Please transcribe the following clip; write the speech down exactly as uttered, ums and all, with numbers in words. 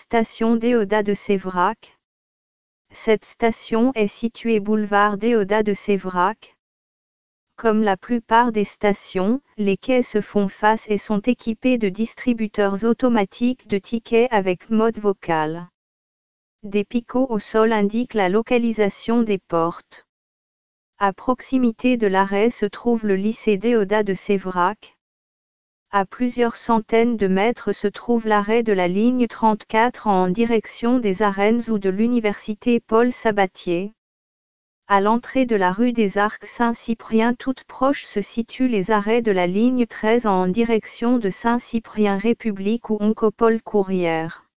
station Déodat de Séverac. Cette station est située boulevard Déodat de Séverac. Comme la plupart des stations, les quais se font face et sont équipés de distributeurs automatiques de tickets avec mode vocal. Des picots au sol indiquent la localisation des portes. À proximité de l'arrêt se trouve le lycée Déodat de Séverac. À plusieurs centaines de mètres se trouve l'arrêt de la ligne trente-quatre en direction des Arènes ou de l'université Paul Sabatier. À l'entrée de la rue des Arcs Saint-Cyprien toute proche se situent les arrêts de la ligne treize en direction de Saint-Cyprien République ou Oncopole Courrières.